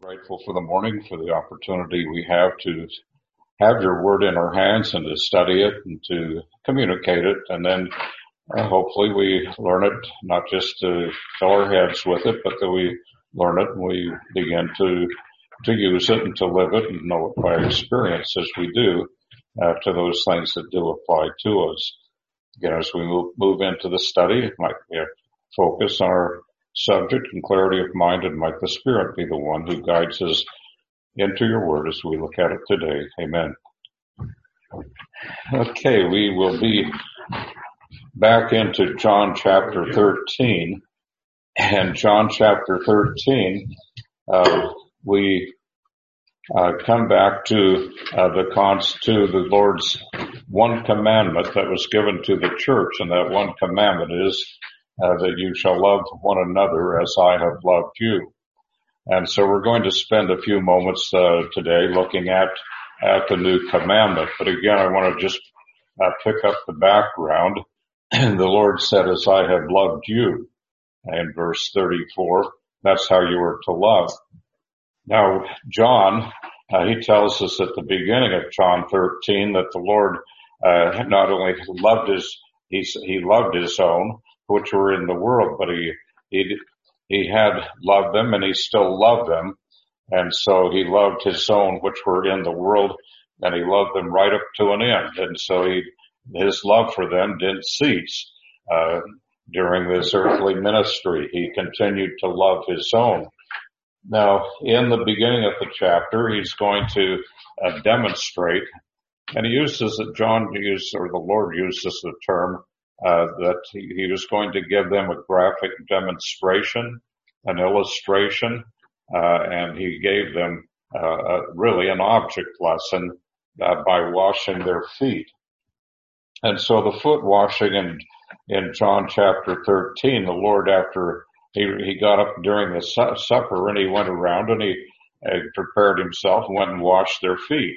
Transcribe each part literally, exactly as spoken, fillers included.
Grateful for the morning, for the opportunity we have to have your word in our hands and to study it and to communicate it. And then uh, hopefully we learn it, not just to fill our heads with it, but that we learn it and we begin to, to use it and to live it and know it by experience as we do uh, to those things that do apply to us. Again, as we move, move into the study, it might be a focus on our subject and clarity of mind, and might the Spirit be the one who guides us into your word as we look at it today. Amen. Okay, we will be back into John chapter thirteen. And John chapter thirteen, uh, we uh, come back to uh, the cons- to the Lord's one commandment that was given to the church, and that one commandment is Uh, that you shall love one another as I have loved you. And so we're going to spend a few moments uh, today looking at at the new commandment. But again, I want to just uh, pick up the background. The Lord said, as I have loved you, in verse thirty-four, that's how you are to love. Now, John, uh, he tells us at the beginning of John thirteen that the Lord uh, not only loved his, he, he loved his own, which were in the world, but he, he, he had loved them and he still loved them. And so he loved his own, which were in the world, and he loved them right up to an end. And so he, his love for them didn't cease, uh, during this earthly ministry. He continued to love his own. Now, in the beginning of the chapter, he's going to uh, demonstrate, and he uses it, John used, or the Lord uses the term, Uh, that he, he was going to give them a graphic demonstration, an illustration, uh, and he gave them uh, a, really an object lesson uh, by washing their feet. And so the foot washing in, in John chapter thirteen, the Lord, after he, he got up during the su- supper and he went around and he uh, prepared himself and went and washed their feet.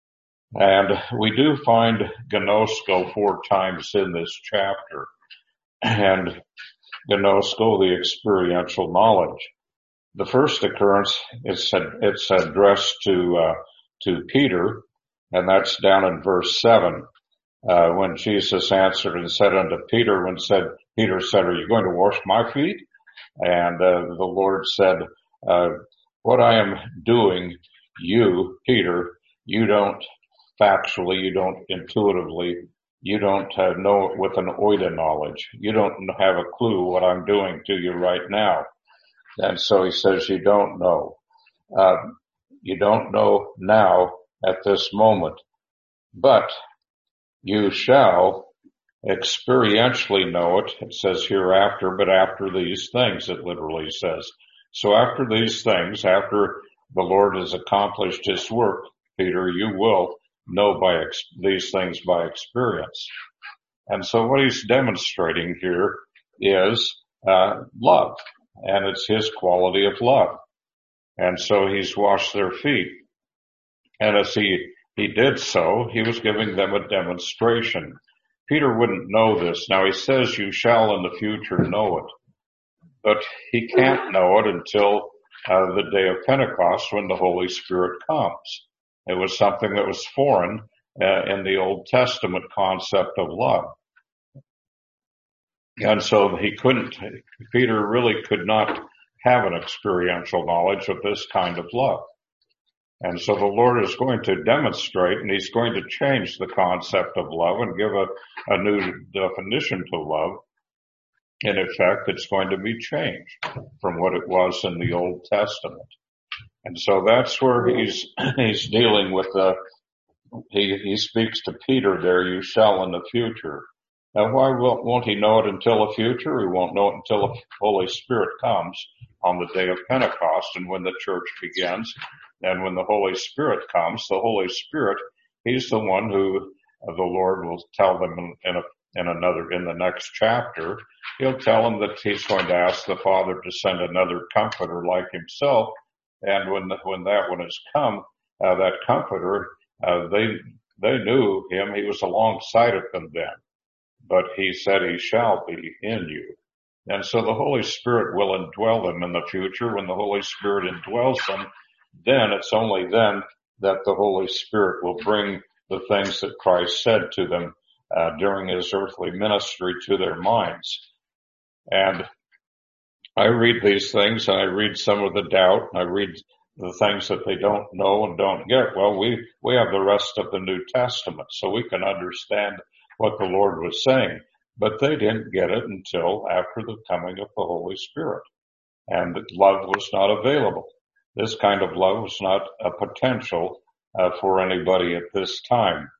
And we do find gnosko four times in this chapter. And gnosko, the experiential knowledge. The first occurrence is it's addressed to uh, to Peter, and that's down in verse seven, uh, when Jesus answered and said unto Peter, when said Peter said, "Are you going to wash my feet?" And uh, the Lord said, uh, "What I am doing, you, Peter, you don't." Factually, you don't intuitively, you don't uh, know it with an oida knowledge. You don't have a clue what I'm doing to you right now. And so he says, you don't know. Uh, you don't know now at this moment, but you shall experientially know it. It says hereafter, but after these things, it literally says. So after these things, after the Lord has accomplished his work, Peter, you will know by ex- these things by experience. And so what he's demonstrating here is uh, love, and it's his quality of love. And so he's washed their feet. And as he, he did so, he was giving them a demonstration. Peter wouldn't know this. Now he says you shall in the future know it, but he can't know it until uh, the day of Pentecost when the Holy Spirit comes. It was something that was foreign uh, in the Old Testament concept of love. And so he couldn't, Peter really could not have an experiential knowledge of this kind of love. And so the Lord is going to demonstrate, and he's going to change the concept of love and give a, a new definition to love. In effect, it's going to be changed from what it was in the Old Testament. And so that's where he's, he's dealing with the, he, he speaks to Peter there, you shall in the future. Now why won't, won't he know it until the future? He won't know it until the Holy Spirit comes on the day of Pentecost and when the church begins. And when the Holy Spirit comes, the Holy Spirit, he's the one who uh, the Lord will tell them in, in a in another, in the next chapter, he'll tell them that he's going to ask the Father to send another comforter like himself. And when, the, when that one has come, uh, that comforter, uh, they, they knew him. He was alongside of them then, but he said he shall be in you. And so the Holy Spirit will indwell them in the future. When the Holy Spirit indwells them, then it's only then that the Holy Spirit will bring the things that Christ said to them uh, during his earthly ministry to their minds. And I read these things, and I read some of the doubt, and I read the things that they don't know and don't get. Well, we, we have the rest of the New Testament, so we can understand what the Lord was saying. But they didn't get it until after the coming of the Holy Spirit. And love was not available. This kind of love was not a potential uh, for anybody at this time.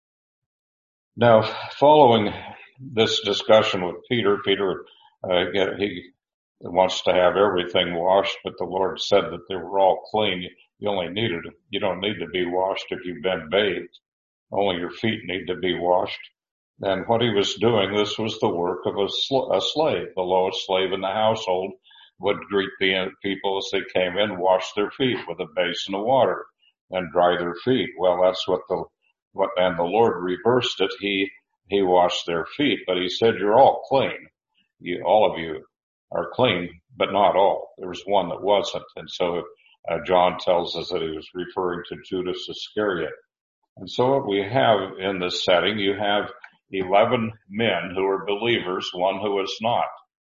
Now, following this discussion with Peter, Peter, uh, he wants to have everything washed, but the Lord said that they were all clean. You only needed, you don't need to be washed if you've been bathed. Only your feet need to be washed. And what he was doing, this was the work of a, sl- a slave. The lowest slave in the household would greet the people as they came in, wash their feet with a basin of water and dry their feet. Well, that's what the, what, and the Lord reversed it. He, he washed their feet, but he said, you're all clean. You, all of you are clean, but not all. There was one that wasn't. And so uh, John tells us that he was referring to Judas Iscariot. And so what we have in this setting, you have eleven men who are believers, one who is not.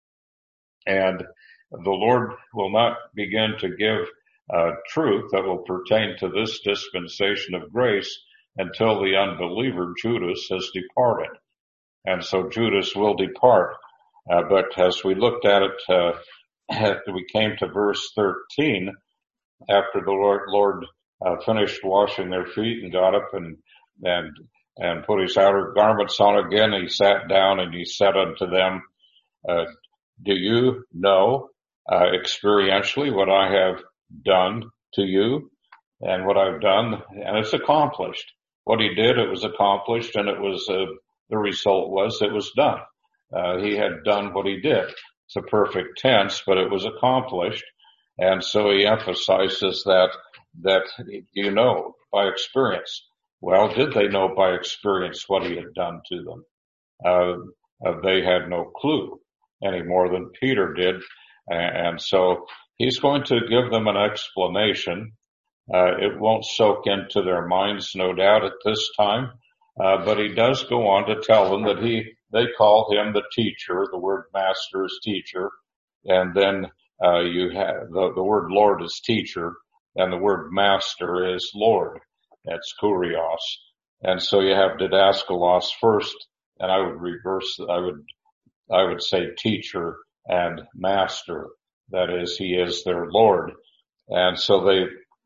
And the Lord will not begin to give uh, truth that will pertain to this dispensation of grace until the unbeliever Judas has departed. And so Judas will depart. Uh, but as we looked at it, uh, we came to verse thirteen, after the Lord, Lord uh, finished washing their feet and got up and, and, and put his outer garments on again, he sat down and he said unto them, uh, do you know, uh, experientially what I have done to you and what I've done? And it's accomplished. What he did, it was accomplished, and it was, uh, the result was it was done. Uh, he had done what he did. It's a perfect tense, but it was accomplished. And so he emphasizes that, that you know by experience. Well, did they know by experience what he had done to them? Uh, uh, they had no clue any more than Peter did. And so he's going to give them an explanation. Uh, it won't soak into their minds, no doubt, at this time. Uh, but he does go on to tell them that he, they call him the teacher. The word master is teacher. And then, uh, you have the, the word Lord is teacher, and the word master is Lord. That's kurios. And so you have didaskalos first, and I would reverse, I would, I would say teacher and master. That is, he is their Lord. And so they,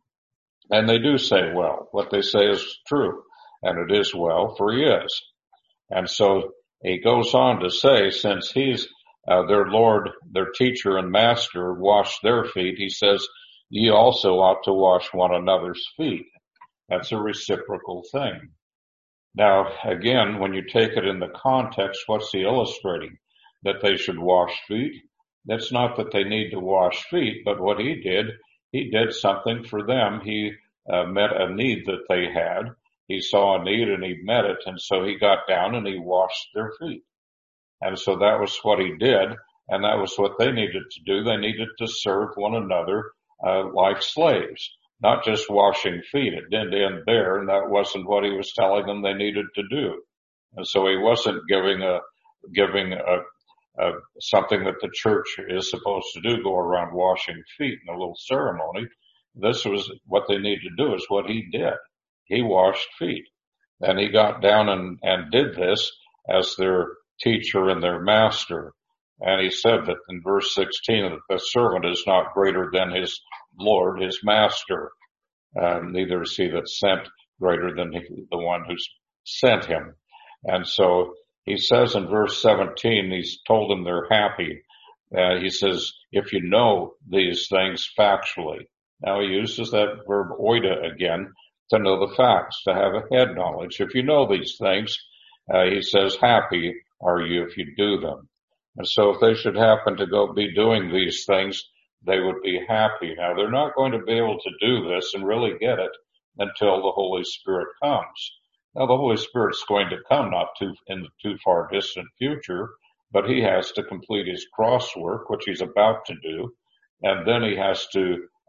and they do say, well, what they say is true. And it is well, for he is. And so he goes on to say, since he's uh, their Lord, their teacher and master, washed their feet, he says, ye also ought to wash one another's feet. That's a reciprocal thing. Now, again, when you take it in the context, what's he illustrating? That they should wash feet? That's not that they need to wash feet, but what he did, he did something for them. He uh, met a need that they had. He saw a need and he met it, and so he got down and he washed their feet. And so that was what he did, and that was what they needed to do. They needed to serve one another uh, like slaves, not just washing feet. It didn't end there, and that wasn't what he was telling them they needed to do. And so he wasn't giving a giving a, a something that the church is supposed to do, go around washing feet in a little ceremony. This was what they needed to do, is what he did. He washed feet. And he got down and, and did this as their teacher and their master. And he said that in verse sixteen that the servant is not greater than his Lord, his master. Uh, neither is he that sent greater than the one who sent him. And so he says in verse seventeen, he's told them they're happy. Uh, he says, if you know these things factually. Now he uses that verb oida again, to know the facts, to have a head knowledge. If you know these things, uh, he says, happy are you if you do them. And so if they should happen to go be doing these things, they would be happy. Now they're not going to be able to do this and really get it until the Holy Spirit comes. Now the Holy Spirit's going to come not too in the too far distant future, but he has to complete his cross work, which he's about to do, and then he has to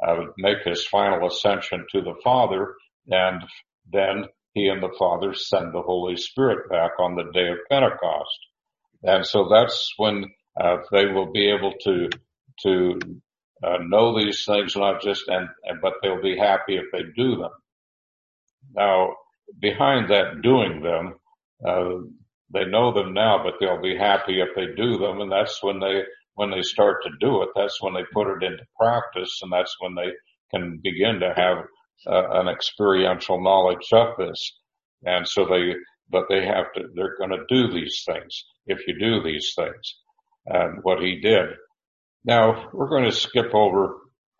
uh, make his final ascension to the Father, and then he and the Father send the Holy Spirit back on the day of Pentecost. And so that's when uh, they will be able to to uh, know these things, not just and, and but they'll be happy if they do them. Now, behind that doing them, uh, they know them now, but they'll be happy if they do them, and that's when they when they start to do it. That's when they put it into practice, and that's when they can begin to have uh, an experiential knowledge of this. And so they, but they have to. They're going to do these things if you do these things, and what he did. Now we're going to skip over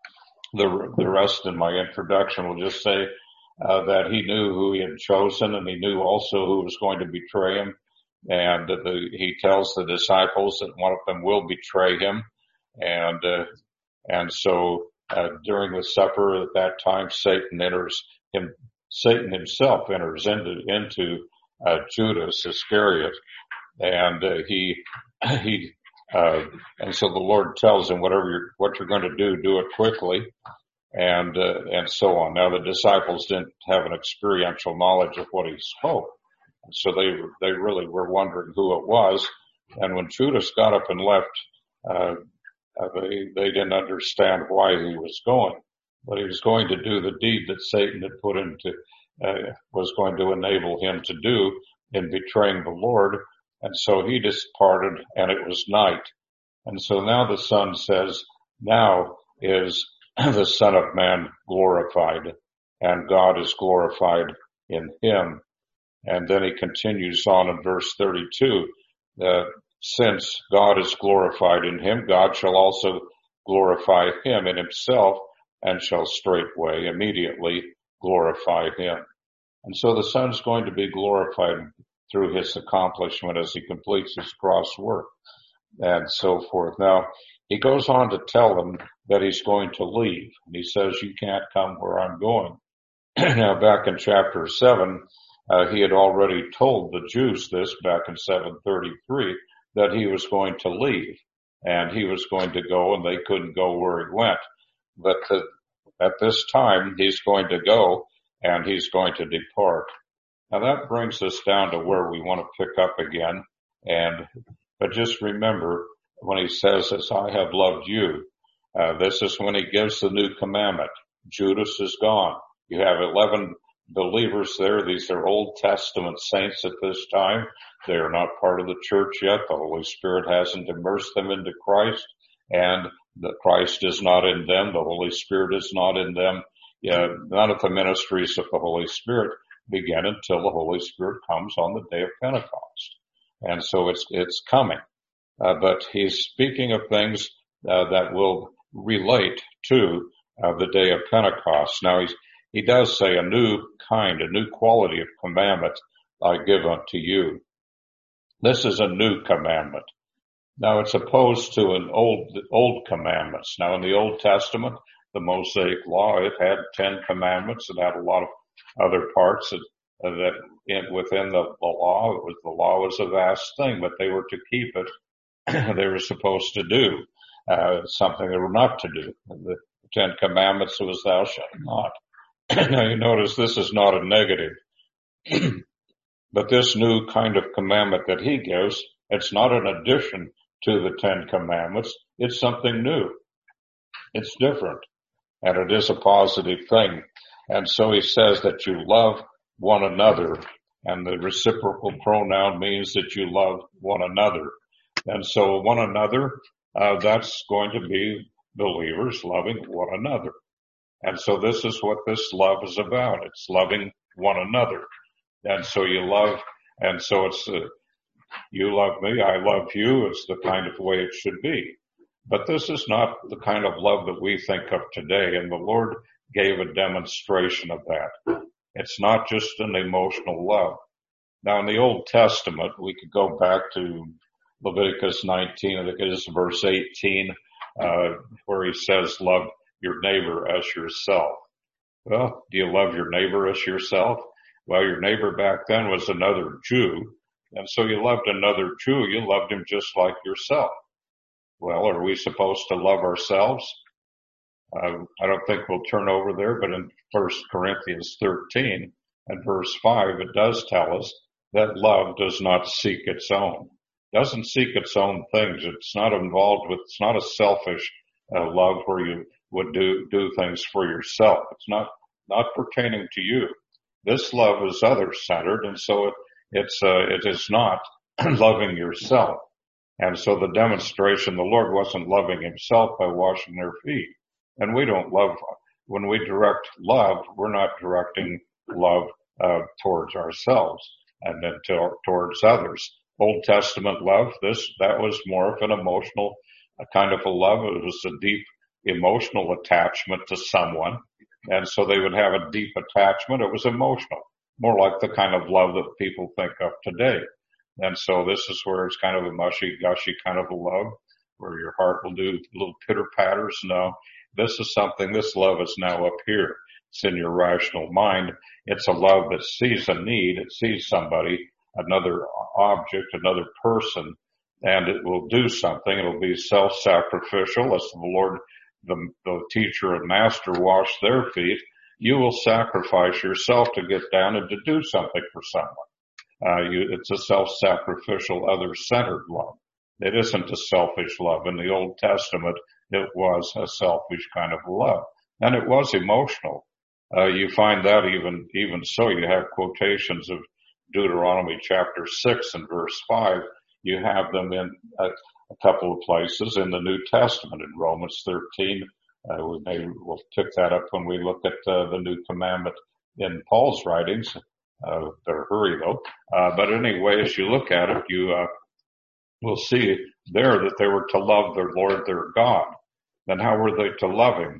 the the rest in my introduction. We'll just say uh, that he knew who he had chosen, and he knew also who was going to betray him. And the, he tells the disciples that one of them will betray him. And, uh, and so, uh, during the supper at that time, Satan enters him, Satan himself enters into, into, uh, Judas Iscariot. And, uh, he, he, uh, and so the Lord tells him, whatever you're, what you're going to do, do it quickly. And, uh, and so on. Now the disciples didn't have an experiential knowledge of what he spoke. So they they really were wondering who it was, and when Judas got up and left, uh, uh, they they didn't understand why he was going, but he was going to do the deed that Satan had put into uh, was going to enable him to do in betraying the Lord, and so he departed, and it was night, and so now the Son says, now is the Son of Man glorified, and God is glorified in him. And then he continues on in verse thirty-two, that since God is glorified in him, God shall also glorify him in himself, and shall straightway immediately glorify him. And so the Son's going to be glorified through his accomplishment as he completes his cross work and so forth. Now, he goes on to tell them that he's going to leave. And he says, you can't come where I'm going. Now, back in chapter seven, Uh, he had already told the Jews this back in seven thirty-three, that he was going to leave, and he was going to go, and they couldn't go where he went. But the, at this time, he's going to go, and he's going to depart. Now that brings us down to where we want to pick up again. And but just remember, when he says, as I have loved you, uh, this is when he gives the new commandment. Judas is gone. You have eleven believers there. These are Old Testament saints at this time. They are not part of the church yet. The Holy Spirit hasn't immersed them into Christ, and the Christ is not in them. The Holy Spirit is not in them. Yeah, none of the ministries of the Holy Spirit begin until the Holy Spirit comes on the day of Pentecost. And so it's, it's coming. Uh, but he's speaking of things uh, that will relate to uh, the day of Pentecost. Now he's He does say a new kind, a new quality of commandment I give unto you. This is a new commandment. Now it's opposed to an old, old commandments. Now in the Old Testament, the Mosaic Law, it had ten commandments. It had a lot of other parts that, uh, that in, within the, the law, it was, the law was a vast thing, but they were to keep it. They were supposed to do, uh, something they were not to do. The Ten Commandments was thou shalt not. Now you notice this is not a negative, but this new kind of commandment that he gives, it's not an addition to the Ten Commandments. It's something new. It's different, and it is a positive thing. And so he says that you love one another, and the reciprocal pronoun means that you love one another. And so one another, uh, that's going to be believers loving one another. And so this is what this love is about. It's loving one another. And so you love, and so it's, uh, you love me, I love you. It's the kind of way it should be. But this is not the kind of love that we think of today. And the Lord gave a demonstration of that. It's not just an emotional love. Now in the Old Testament, we could go back to Leviticus nineteen, I think it is verse eighteen, uh, where he says, love your neighbor as yourself. Well, do you love your neighbor as yourself? Well, your neighbor back then was another Jew. And so you loved another Jew. You loved him just like yourself. Well, are we supposed to love ourselves? Uh, I don't think we'll turn over there, but in First Corinthians thirteen and verse five, it does tell us that love does not seek its own, doesn't seek its own things. It's not involved with, it's not a selfish uh, love where you would do, do things for yourself. It's not, not pertaining to you. This love is other-centered, and so it, it's, uh, it is not loving yourself. And so the demonstration, the Lord wasn't loving himself by washing their feet. And we don't love, when we direct love, we're not directing love uh, towards ourselves and then to, towards others. Old Testament love, this, that was more of an emotional a kind of a love. It was a deep emotional attachment to someone. And so they would have a deep attachment. It was emotional, more like the kind of love that people think of today. And so this is where it's kind of a mushy gushy kind of a love where your heart will do little pitter patters. No, this is something, this love is now up here. It's in your rational mind. It's a love that sees a need. It sees somebody, another object, another person, and it will do something. It'll be self-sacrificial. As the Lord, the, the teacher and master washed their feet, you will sacrifice yourself to get down and to do something for someone. Uh, you, it's a self-sacrificial, other-centered love. It isn't a selfish love. In the Old Testament, it was a selfish kind of love. And it was emotional. Uh, you find that even, even so, you have quotations of Deuteronomy chapter six and verse five. You have them in a, a couple of places in the New Testament. In Romans thirteen, uh, we may, we'll pick that up when we look at uh, the new commandment in Paul's writings. Uh, better hurry though. Uh, but anyway, as you look at it, you, uh, will see there that they were to love their Lord, their God. Then how were they to love him?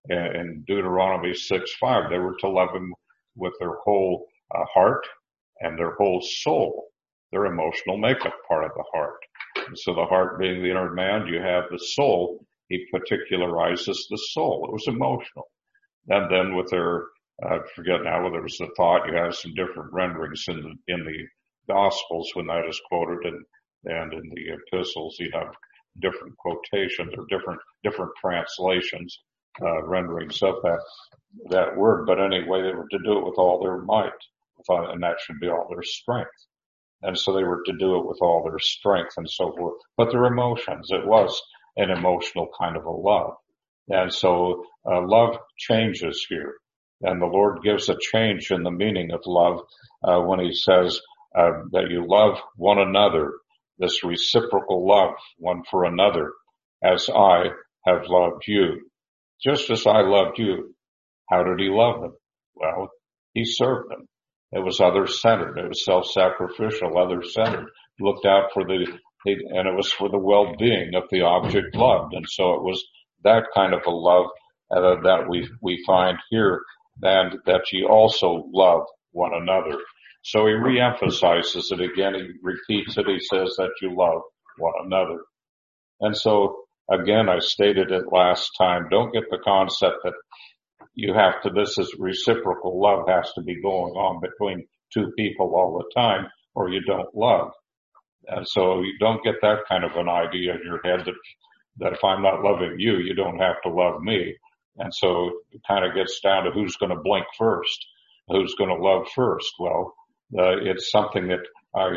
In Deuteronomy six five, they were to love him with their whole uh, heart and their whole soul, their emotional makeup part of the heart. And so the heart being the inner man, you have the soul. He particularizes the soul. It was emotional. And then with their, I uh, forget now whether it was the thought, you have some different renderings in the, in the Gospels when that is quoted, and, and in the epistles you have different quotations or different, different translations. Uh, renderings of that, that word. But anyway, they were to do it with all their might, and that should be all their strength. And so they were to do it with all their strength and so forth. But their emotions, it was an emotional kind of a love. And so, uh, love changes here. And the Lord gives a change in the meaning of love, uh, when he says, uh, that you love one another, this reciprocal love, one for another, as I have loved you. Just as I loved you. How did he love them? Well, he served them. It was other-centered. It was self-sacrificial, other-centered. Looked out for the, and it was for the well-being of the object loved. And so it was that kind of a love uh, that we, we find here, and that ye also love one another. So he reemphasizes it again. He repeats it. He says that you love one another. And so, again, I stated it last time. Don't get the concept that you have to, this is reciprocal love has to be going on between two people all the time, or you don't love. And so you don't get that kind of an idea in your head that, that if I'm not loving you, you don't have to love me. And so it kind of gets down to who's going to blink first, who's going to love first. Well, uh, it's something that I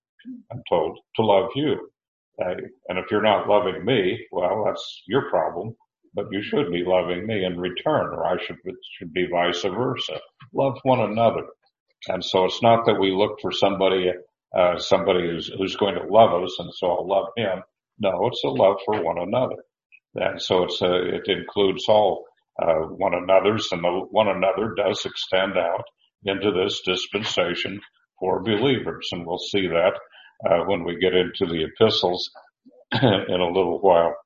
am told to love you. Uh, and if you're not loving me, well, that's your problem, but you should be loving me in return, or I should, it should be vice versa. Love one another. And so it's not that we look for somebody, uh, somebody who's, who's going to love us, and so I'll love him. No, it's a love for one another. And so it's a, it includes all, uh, one another's, and the one another does extend out into this dispensation for believers. And we'll see that Uh, when we get into the epistles in a little while.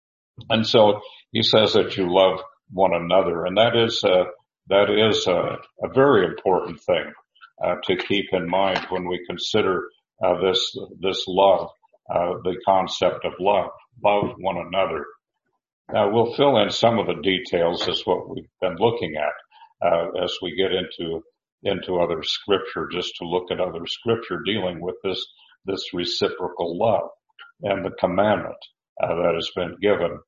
And so he says that you love one another, and that is, uh, that is a, a very important thing, uh, to keep in mind when we consider, uh, this, this love, uh, the concept of love, love one another. Now we'll fill in some of the details as what we've been looking at, uh, as we get into, into other scripture, just to look at other scripture dealing with this this reciprocal love and the commandment uh, that has been given.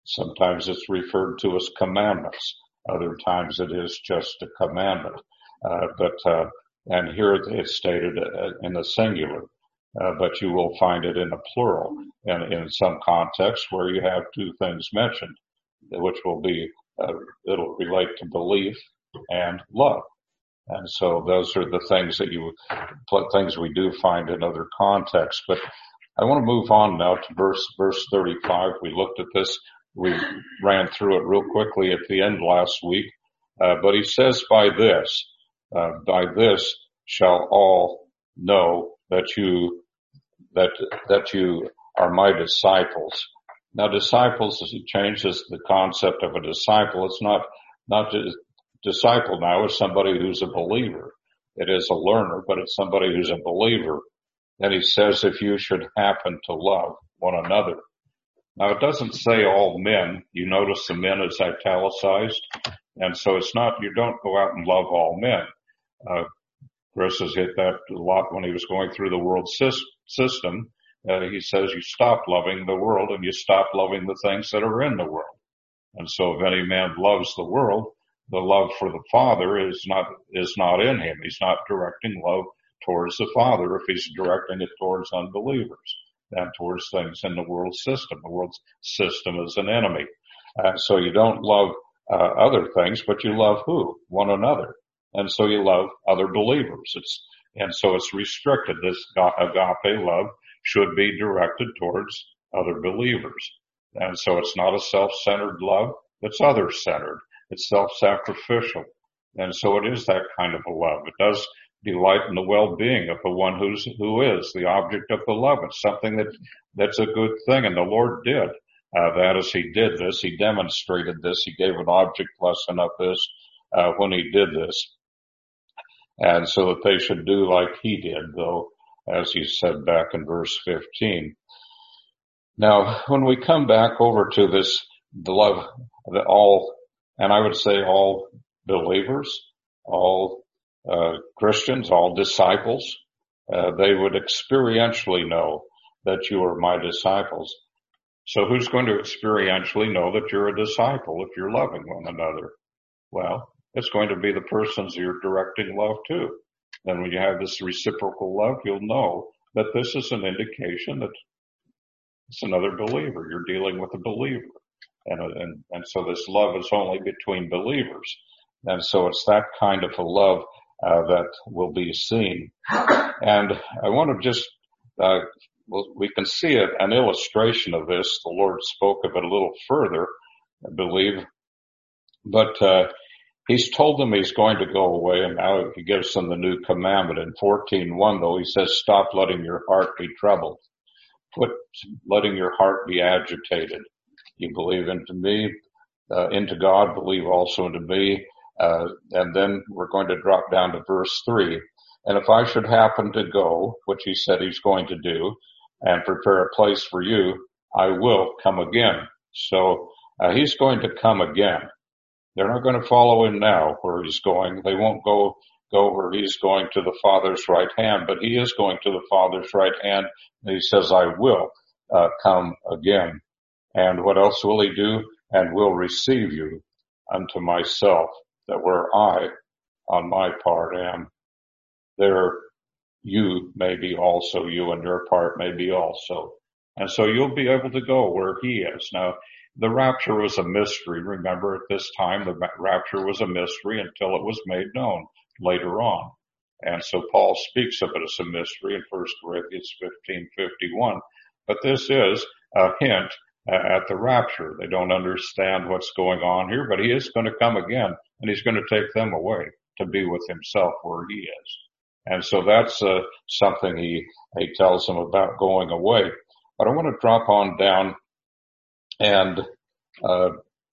Sometimes it's referred to as commandments. Other times it is just a commandment. Uh, but, uh, and here it's stated uh, in the singular, uh, but you will find it in a plural and in some contexts where you have two things mentioned, which will be, uh, it'll relate to belief and love. And so those are the things that you, things we do find in other contexts. But I want to move on now to verse, verse thirty-five. We looked at this. We ran through it real quickly at the end last week. Uh, but he says, by this, uh, by this shall all know that you, that, that you are my disciples. Now disciples, it changes the concept of a disciple. It's not, not just, disciple now is somebody who's a believer. It is a learner, but it's somebody who's a believer. And he says, if you should happen to love one another. Now it doesn't say all men. You notice the men is italicized. And so it's not, you don't go out and love all men. Uh, Chris has hit that a lot when he was going through the world system. Uh, he says you stop loving the world and you stop loving the things that are in the world. And so if any man loves the world, the love for the Father is not, is not in him. He's not directing love towards the Father if he's directing it towards unbelievers and towards things in the world system. The world system is an enemy. And so you don't love uh, other things, but you love who? One another. And so you love other believers. It's, and so it's restricted. This agape love should be directed towards other believers. And so it's not a self-centered love. It's other-centered. It's self-sacrificial. And so it is that kind of a love. It does delight in the well-being of the one who's, who is the object of the love. It's something that, that's a good thing. And the Lord did, uh, that as he did this, he demonstrated this. He gave an object lesson of this, uh, when he did this. And so that they should do like he did, though, as he said back in verse fifteen. Now, when we come back over to this, the love that all, and I would say all believers, all uh, Christians, all disciples, uh, they would experientially know that you are my disciples. So who's going to experientially know that you're a disciple if you're loving one another? Well, it's going to be the persons you're directing love to. Then when you have this reciprocal love, you'll know that this is an indication that it's another believer. You're dealing with a believer. And, and, and so this love is only between believers. And so it's that kind of a love, uh, that will be seen. And I want to just, uh, well, we can see it, an illustration of this. The Lord spoke of it a little further, I believe. But, uh, he's told them he's going to go away, and now he gives them the new commandment. In fourteen one, though, he says, stop letting your heart be troubled. Quit letting your heart be agitated. You believe into me, uh, into God, believe also into me. Uh, and then we're going to drop down to verse three. And if I should happen to go, which he said he's going to do, and prepare a place for you, I will come again. So, uh, he's going to come again. They're not going to follow him now where he's going. They won't go, go where he's going to the Father's right hand, but he is going to the Father's right hand. And he says, I will, uh, come again. And what else will he do? And will receive you unto myself, that where I, on my part, am, there you may be also, you and your part may be also. And so you'll be able to go where he is. Now, the rapture was a mystery. Remember, at this time, the rapture was a mystery until it was made known later on. And so Paul speaks of it as a mystery in First Corinthians fifteen fifty-one. But this is a hint at the rapture. They don't understand what's going on here, but he is going to come again, and he's going to take them away to be with himself where he is. And so that's uh, something he, he tells them about going away. But I want to drop on down and, uh,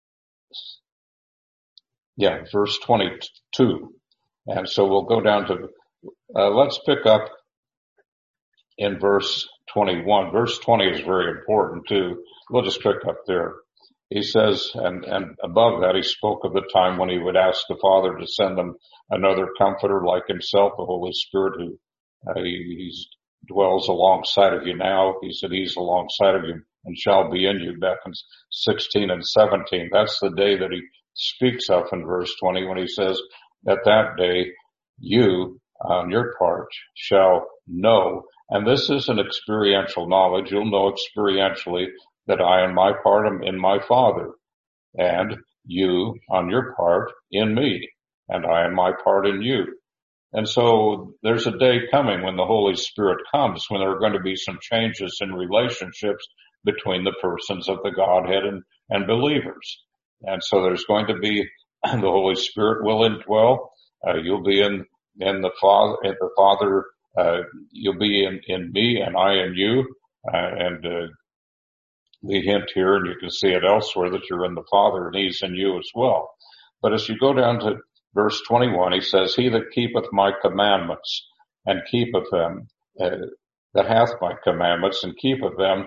yeah, verse twenty-two. And so we'll go down to, uh, let's pick up in verse twenty-one. Verse twenty is very important too. We'll just pick up there. He says, and, and above that, he spoke of the time when he would ask the Father to send them another comforter like himself, the Holy Spirit, who uh, he, he's dwells alongside of you now. He said he's alongside of you and shall be in you, back in sixteen and seventeen. That's the day that he speaks of in verse twenty when he says, at that day you, on your part, shall know. And this is an experiential knowledge. You'll know experientially that I on my part am in my Father, and you on your part in me, and I on my part in you. And so there's a day coming when the Holy Spirit comes, when there are going to be some changes in relationships between the persons of the Godhead and, and believers. And so there's going to be, the Holy Spirit will indwell. Uh, you'll be in, in the Father, in the Father, uh, you'll be in, in me and I in you. Uh, and, uh, the hint here, and you can see it elsewhere, that you're in the Father and he's in you as well. But as you go down to verse twenty-one, he says, he that keepeth my commandments and keepeth them, uh, that hath my commandments and keepeth them,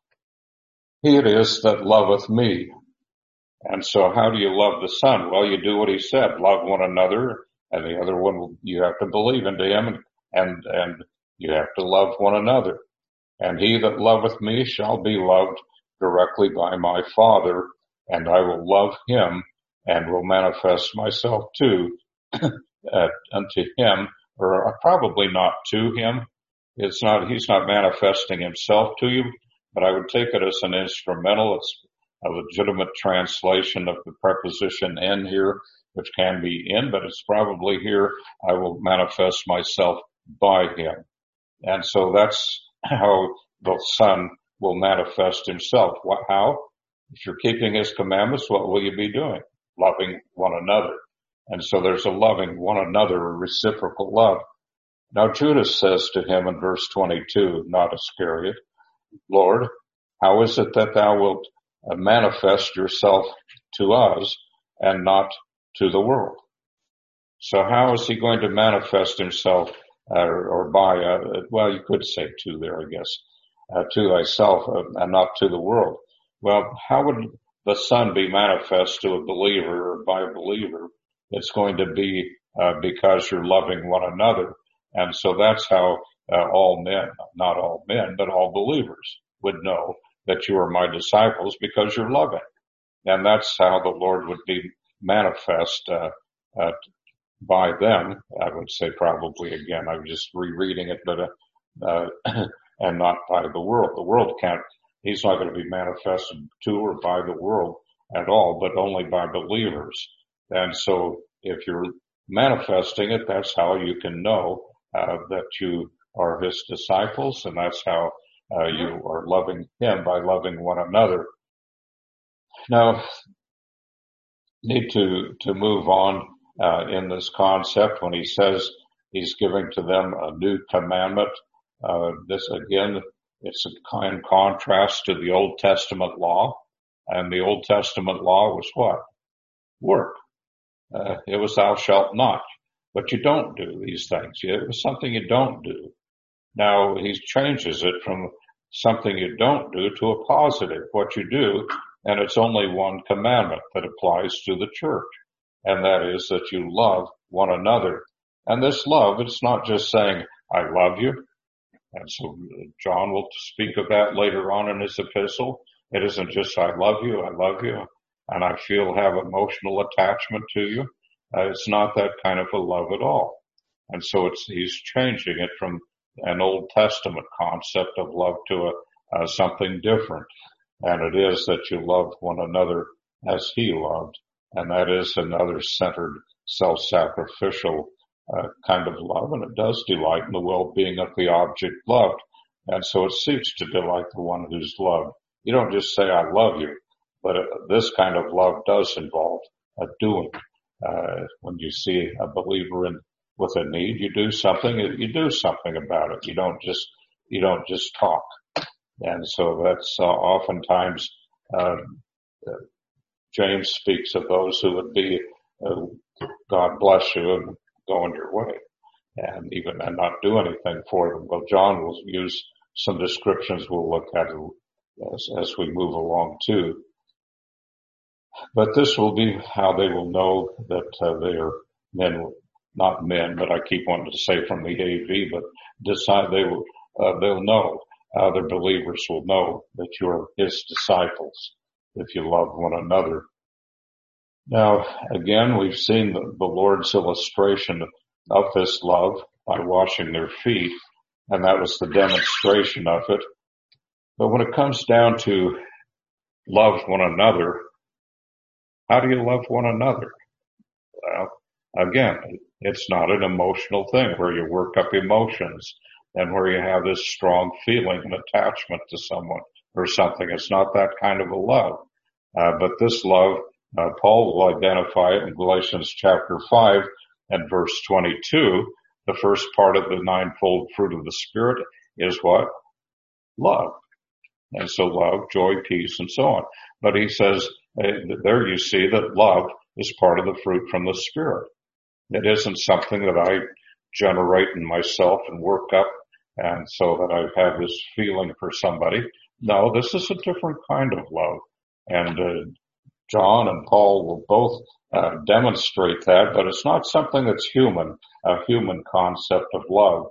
he it is that loveth me. And so how do you love the Son? Well, you do what he said, love one another, and the other one, you have to believe into him, and, and, and you have to love one another. And he that loveth me shall be loved directly by my Father, and I will love him and will manifest myself to uh, unto him, or probably not to him. It's not, he's not manifesting himself to you, but I would take it as an instrumental. It's a legitimate translation of the preposition in here, which can be in, but it's probably here, I will manifest myself by him. And so that's how the Son will manifest himself. What, how? If you're keeping his commandments, what will you be doing? Loving one another. And so there's a loving one another, a reciprocal love. Now Judas says to him in verse twenty-two, not Iscariot, Lord, how is it that thou wilt manifest yourself to us and not to the world? So how is he going to manifest himself, uh, or by, uh, well, you could say to there, I guess, uh, to thyself uh, and not to the world? Well, how would the Son be manifest to a believer or by a believer? It's going to be uh, because you're loving one another. And so that's how uh, all men, not all men, but all believers would know that you are my disciples, because you're loving. And that's how the Lord would be manifest uh, uh, by them. I would say probably, again, I'm just rereading it, but uh, uh, and not by the world. The world can't, he's not going to be manifested to or by the world at all, but only by believers. And so if you're manifesting it, that's how you can know uh, that you are his disciples, and that's how uh, you are loving him, by loving one another. Now, need to to move on uh, in this concept when he says he's giving to them a new commandment. Uh, this again, it's a kind of contrast to the Old Testament law, and the Old Testament law was what? Work. Uh, it was thou shalt not, but you don't do these things. It was something you don't do. Now he changes it from something you don't do to a positive, what you do, and it's only one commandment that applies to the church, and that is that you love one another. And this love, it's not just saying, I love you. And so John will speak of that later on in his epistle. It isn't just, I love you, I love you, and I feel, have emotional attachment to you. Uh, it's not that kind of a love at all. And so it's, he's changing it from an Old Testament concept of love to a, uh, something different. And it is that you love one another as he loved. And that is another centered, self-sacrificial uh, kind of love. And it does delight in the well-being of the object loved. And so it seeks to delight the one who's loved. You don't just say, I love you, but uh, this kind of love does involve a doing. Uh, when you see a believer in with a need, you do something, you do something about it. You don't just, you don't just talk. And so that's uh, oftentimes, uh, uh, James speaks of those who would be, uh, God bless you, and go on your way, and even, and not do anything for them. Well, John will use some descriptions we'll look at as, as we move along too. But this will be how they will know that uh, they are men, not men, but I keep wanting to say from the A V, but decide they will, uh, they'll know, other believers will know that you're his disciples if you love one another. Now, again, we've seen the, the Lord's illustration of this love by washing their feet, and that was the demonstration of it. But when it comes down to love one another, how do you love one another? Well, again, it's not an emotional thing where you work up emotions and where you have this strong feeling and attachment to someone or something. It's not that kind of a love. Uh, but this love, uh, Paul will identify it in Galatians chapter five and verse twenty-two. The first part of the ninefold fruit of the Spirit is what? Love. And so love, joy, peace, and so on. But he says, uh, there you see that love is part of the fruit from the Spirit. It isn't something that I generate in myself and work up and so that I have this feeling for somebody. No, this is a different kind of love. And uh, John and Paul will both uh, demonstrate that, but it's not something that's human, a human concept of love.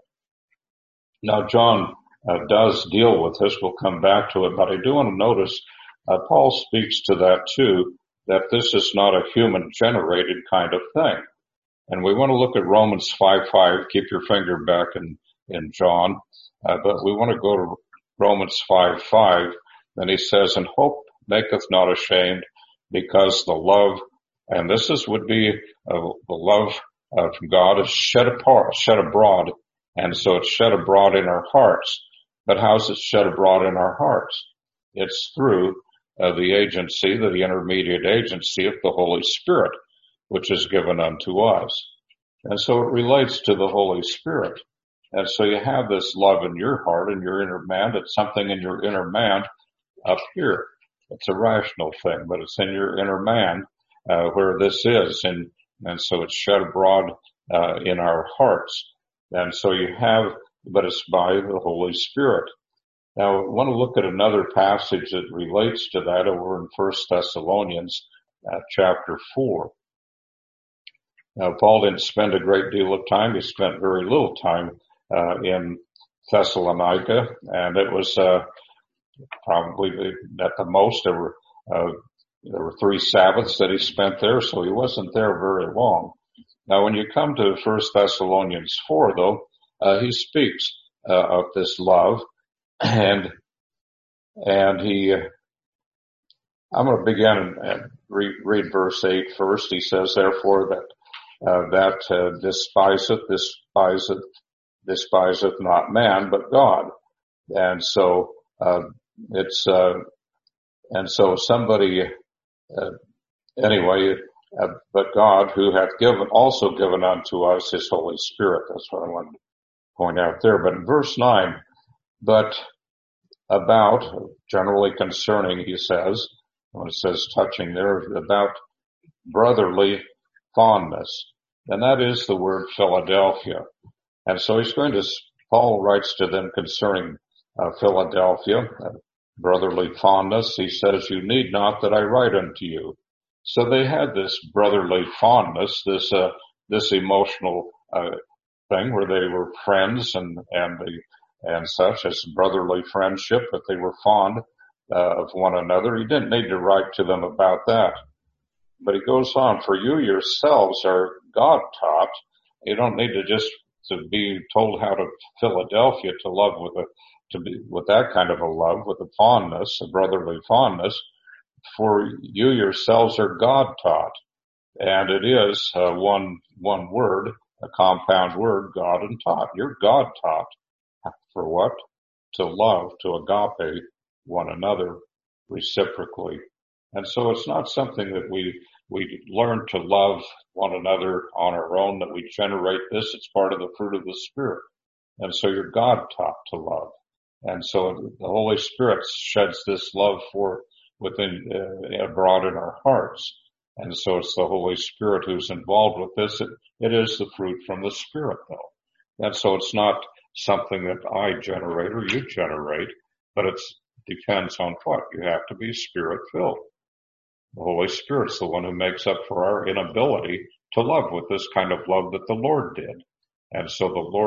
Now, John uh, does deal with this. We'll come back to it, but I do want to notice uh, Paul speaks to that too, that this is not a human-generated kind of thing. And we want to look at Romans five five. Keep your finger back in, in John. Uh, but we want to go to Romans five five. And he says, and hope maketh not ashamed, because the love, and this is would be uh, the love uh, from God is shed apart, shed abroad. And so it's shed abroad in our hearts. But how's it shed abroad in our hearts? It's through uh, the agency, the intermediate agency of the Holy Spirit, which is given unto us. And so it relates to the Holy Spirit. And so you have this love in your heart and your inner man. It's something in your inner man up here. It's a rational thing, but it's in your inner man uh, where this is. And, and so it's shed abroad uh, in our hearts. And so you have, but it's by the Holy Spirit. Now, I want to look at another passage that relates to that over in First Thessalonians uh, chapter four. Now, Paul didn't spend a great deal of time. He spent very little time uh, in Thessalonica, and it was uh, probably the, at the most there were uh, there were three Sabbaths that he spent there, so he wasn't there very long. Now, when you come to First Thessalonians four, though, uh, he speaks uh, of this love, and and he. Uh, I'm going to begin and read, read verse eight first. He says, therefore, that Uh, that uh, despiseth, despiseth, despiseth not man, but God. And so, uh, it's, uh, and so somebody, uh, anyway, uh, but God who hath given, also given unto us his Holy Spirit. That's what I wanted to point out there. But in verse nine, but about, generally concerning, he says, when it says touching there, about brotherly fondness. And that is the word Philadelphia. And so he's going to, Paul writes to them concerning uh, Philadelphia, uh, brotherly fondness. He says, you need not that I write unto you. So they had this brotherly fondness, this, uh, this emotional, uh, thing where they were friends and, and the, and such as brotherly friendship, but they were fond uh, of one another. He didn't need to write to them about that. But he goes on, for you yourselves are God taught. You don't need to just to be told how to Philadelphia to love with a, to be with that kind of a love, with a fondness, a brotherly fondness. For you yourselves are God taught. And it is uh, one, one word, a compound word, God and taught. You're God taught. For what? To love, to agape one another reciprocally. And so it's not something that we, we learn to love one another on our own, that we generate this. It's part of the fruit of the Spirit. And so you're God taught to love. And so the Holy Spirit sheds this love for within, uh, abroad in our hearts. And so it's the Holy Spirit who's involved with this. It, it is the fruit from the Spirit, though. And so it's not something that I generate or you generate, but it depends on what? You have to be Spirit filled. The Holy Spirit's the one who makes up for our inability to love with this kind of love that the Lord did. And so the Lord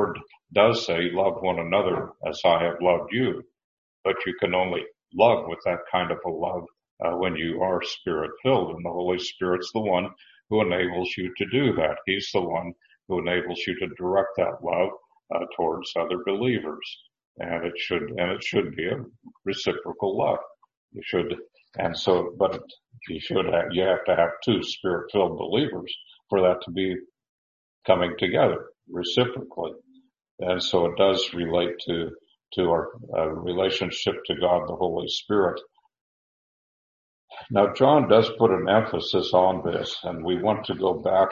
does say, love one another as I have loved you. But you can only love with that kind of a love uh, when you are Spirit-filled. And the Holy Spirit's the one who enables you to do that. He's the one who enables you to direct that love uh, towards other believers. And it should, and it should be a reciprocal love. You should, and so, but you should have, you have to have two Spirit-filled believers for that to be coming together reciprocally. And so it does relate to, to our uh, relationship to God, the Holy Spirit. Now, John does put an emphasis on this, and we want to go back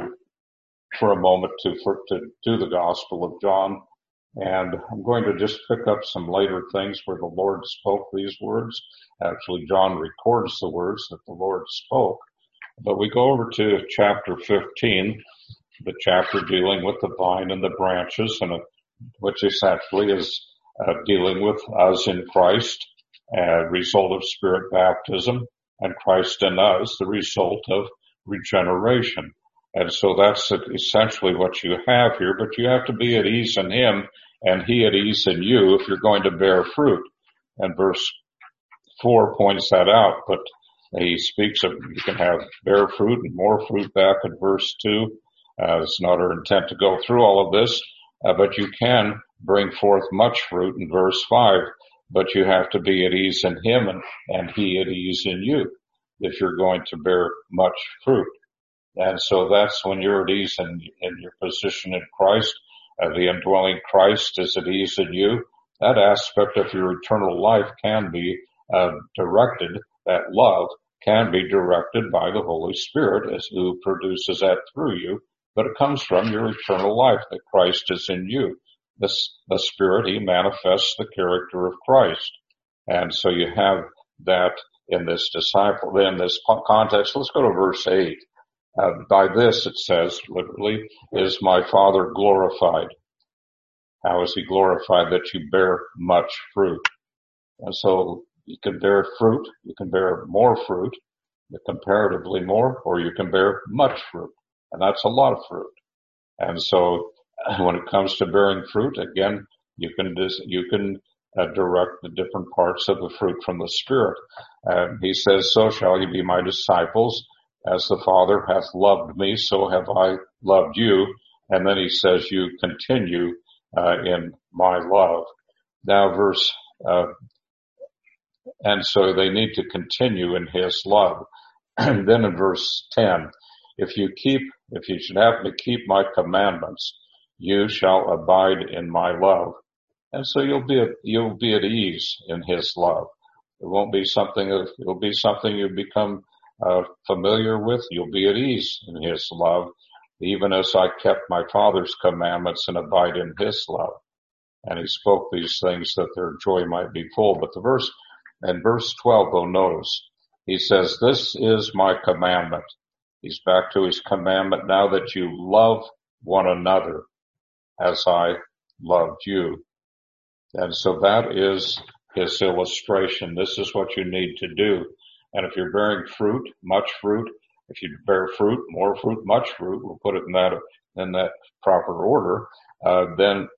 for a moment to, for, to do the Gospel of John. And I'm going to just pick up some later things where the Lord spoke these words. Actually, John records the words that the Lord spoke. But we go over to chapter fifteen, the chapter dealing with the vine and the branches, and uh, which essentially is uh, dealing with us in Christ, a result of Spirit baptism, and Christ in us, the result of regeneration. And so that's essentially what you have here, but you have to be at ease in Him and He at ease in you if you're going to bear fruit. And verse four points that out, but he speaks of you can have bear fruit and more fruit back in verse two. Uh, it's not our intent to go through all of this, uh, but you can bring forth much fruit in verse five, but you have to be at ease in Him and, and He at ease in you if you're going to bear much fruit. And so that's when you're at ease in, in your position in Christ. Uh, the indwelling Christ is at ease in you. That aspect of your eternal life can be uh, directed, that love can be directed by the Holy Spirit as who produces that through you, but it comes from your eternal life that Christ is in you. This, the Spirit, He manifests the character of Christ. And so you have that in this disciple, in this context. Let's go to verse eight. Uh, by this, it says, literally, is my Father glorified. How is He glorified? That you bear much fruit. And so you can bear fruit, you can bear more fruit, comparatively more, or you can bear much fruit. And that's a lot of fruit. And so when it comes to bearing fruit, again, you can, dis- you can uh, direct the different parts of the fruit from the Spirit. Uh, he says, so shall you be my disciples. As the Father hath loved me, so have I loved you. And then he says, you continue uh, in my love. Now verse, uh, and so they need to continue in His love. And then in verse ten, if you keep, if you should happen to keep my commandments, you shall abide in my love. And so you'll be, at, you'll be at ease in His love. It won't be something of, it'll be something you become Uh, familiar with. You'll be at ease in His love, even as I kept my Father's commandments and abide in His love. And He spoke these things that their joy might be full. But the verse, in verse twelve, though, notice, He says, this is my commandment. He's back to His commandment now, that you love one another as I loved you. And so that is His illustration. This is what you need to do. And if you're bearing fruit, much fruit, if you bear fruit, more fruit, much fruit, we'll put it in that, in that proper order, uh, then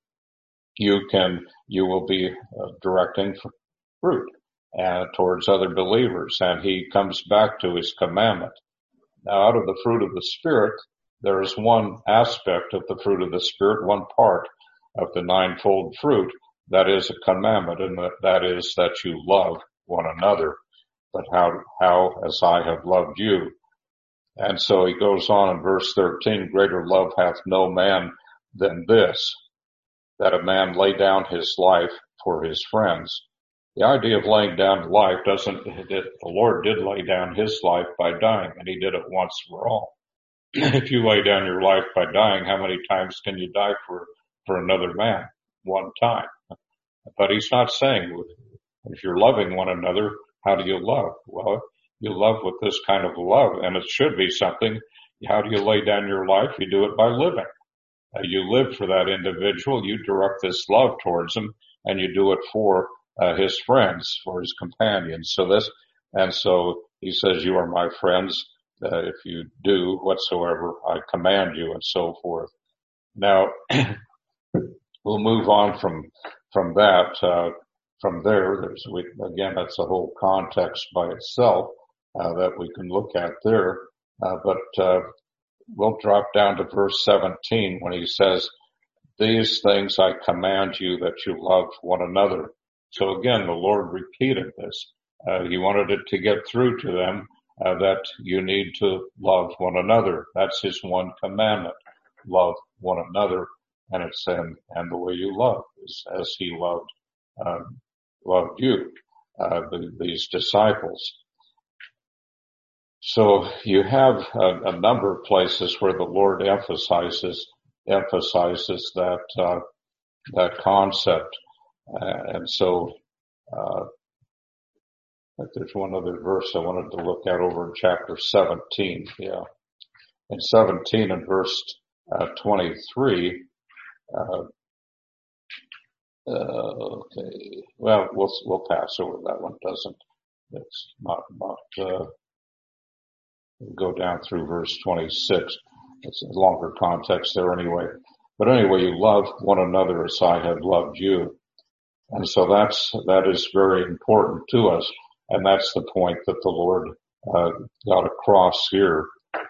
you can, you will be uh, directing fruit uh, towards other believers. And He comes back to His commandment. Now, out of the fruit of the Spirit, there is one aspect of the fruit of the Spirit, one part of the ninefold fruit that is a commandment, and that, that is that you love one another. But how, how as I have loved you. And so he goes on in verse thirteen, greater love hath no man than this, that a man lay down his life for his friends. The idea of laying down life doesn't, the Lord did lay down His life by dying, and He did it once for all. If you lay down your life by dying, how many times can you die for, for another man? One time. But He's not saying, if you're loving one another, how do you love? Well, you love with this kind of love, and it should be something. How do you lay down your life? You do it by living. Uh, you live for that individual. You direct this love towards him, and you do it for uh, his friends, for his companions. So this, and so He says, you are my friends uh, if you do whatsoever I command you, and so forth. Now, we'll move on from from that. Uh, from there, there's we, again, that's a whole context by itself uh, that we can look at there. Uh, but uh, we'll drop down to verse seventeen when he says, "These things I command you, that you love one another." So again, the Lord repeated this. Uh, he wanted it to get through to them uh, that you need to love one another. That's his one commandment. Love one another. And it's and, and the way you love is as he loved uh, loved you, uh, the, these disciples. So you have a, a number of places where the Lord emphasizes emphasizes that uh, that concept, uh, and so uh, there's one other verse I wanted to look at over in chapter seventeen. Yeah, in seventeen and verse uh, twenty-three. Uh, uh, okay, well, we'll we'll pass over that one. Doesn't it's not not. Uh, go down through verse twenty-six. It's a longer context there anyway. But anyway, you love one another as I have loved you. And so that's, that is very important to us. And that's the point that the Lord uh, got across here.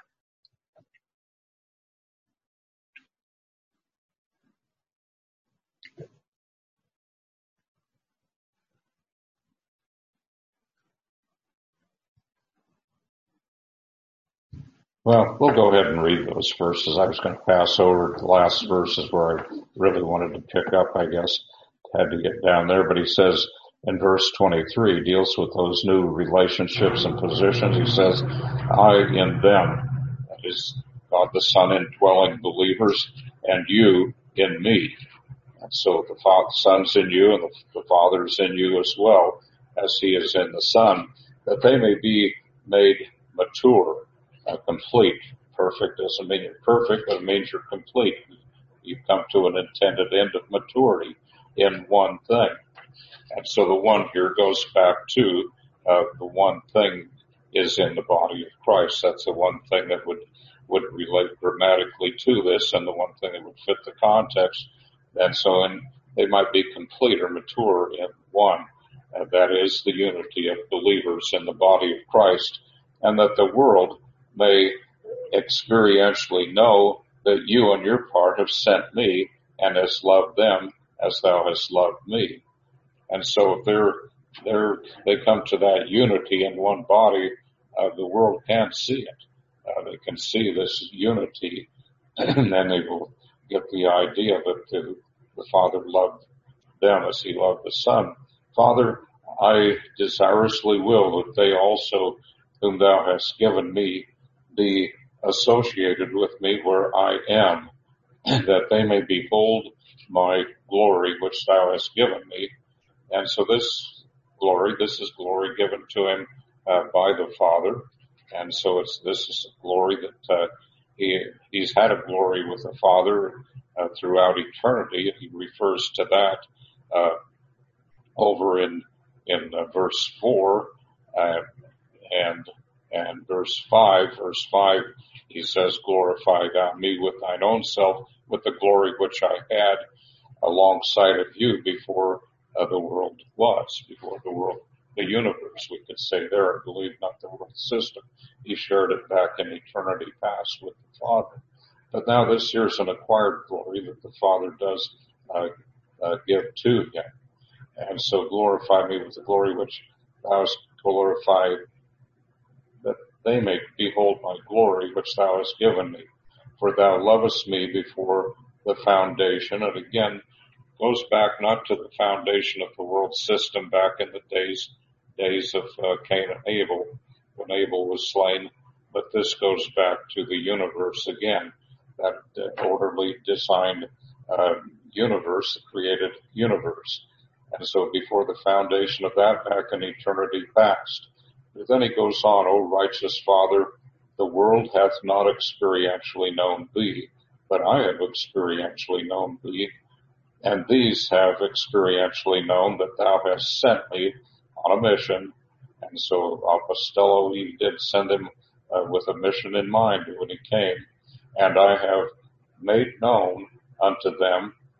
Well, we'll go ahead and read those verses. I was going to pass over the last verses where I really wanted to pick up, I guess. Had to get down there, but he says in verse twenty-three, deals with those new relationships and positions. He says, I in them, that is God the Son indwelling believers, and you in me. And so the Father, Son's in you, and the, the Father's in you as well, as he is in the Son, that they may be made mature, uh, complete. Perfect doesn't mean you're perfect, but it means you're complete. You come to an intended end of maturity in one thing. And so the one here goes back to uh, the one thing is in the body of Christ. That's the one thing that would, would relate grammatically to this, and the one thing that would fit the context. And so in, they might be complete or mature in one. Uh, that is the unity of believers in the body of Christ, and that the world may experientially know that you on your part have sent me and has loved them as thou hast loved me. And so if they're, they're, they come to that unity in one body, uh, the world can see it. Uh, they can see this unity, and then they will get the idea that the, the Father loved them as he loved the Son. Father, I desirously will that they also, whom thou hast given me, be associated with me where I am, that they may behold my glory which thou hast given me. And so this glory, this is glory given to him uh, by the Father. And so it's, this is a glory that uh, he, he's had a glory with the Father uh, throughout eternity. He refers to that uh, over in in uh, verse four uh, and and verse five. Verse five, he says, "Glorify thou me with thine own self, with the glory which I had alongside of you before uh, the world was, before the world, the universe." We could say there, I believe, not the world system. He shared it back in eternity past with the Father. But now this here's an acquired glory that the Father does uh, uh, give to him. And so glorify me with the glory which thou hast glorified, that they may behold my glory which thou hast given me. For thou lovest me before the foundation. And again, goes back not to the foundation of the world system back in the days days of uh, Cain and Abel, when Abel was slain, but this goes back to the universe again, that uh, orderly designed uh, universe, the created universe. And so before the foundation of that, back in eternity past. But then he goes on, O righteous Father, the world hath not experientially known thee, but I have experientially known thee, and these have experientially known that thou hast sent me on a mission. And so Apostello, he did send him uh, with a mission in mind when he came. And I have made known unto them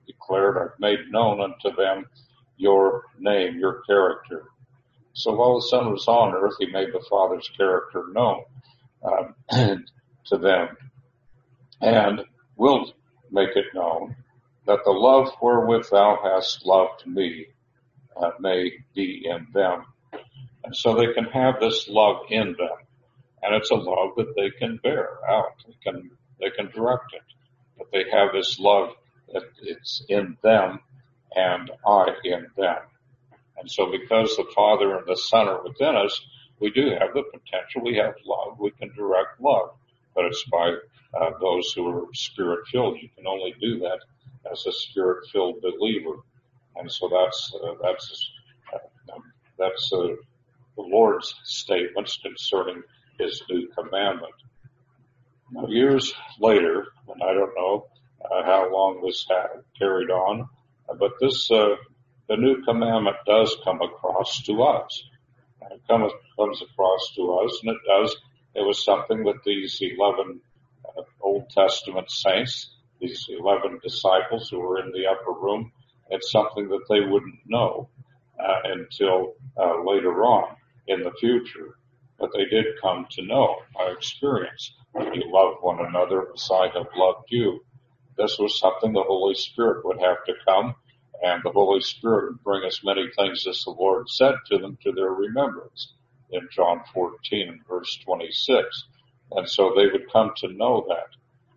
declared, I've made known unto them your name, your character. So while the Son was on earth, he made the Father's character known um, to them, and will make it known that the love wherewith thou hast loved me uh, may be in them. And so they can have this love in them. And it's a love that they can bear out. They can, they can direct it. But they have this love that it's in them and I in them. And so because the Father and the Son are within us, we do have the potential. We have love. We can direct love. But it's by uh, those who are Spirit-filled. You can only do that as a Spirit-filled believer. And so that's, uh, that's, uh, that's, uh, the Lord's statements concerning his new commandment. Now, years later, and I don't know uh, how long this had carried on, uh, but this, uh, the new commandment does come across to us. And it comes, comes across to us, and it does. It was something that these eleven uh, Old Testament saints, these eleven disciples who were in the upper room, it's something that they wouldn't know uh, until uh, later on in the future. But they did come to know by experience that you love one another as I have loved you. This was something the Holy Spirit would have to come, and the Holy Spirit would bring us many things as the Lord said to them to their remembrance in John fourteen and verse twenty-six. And so they would come to know that.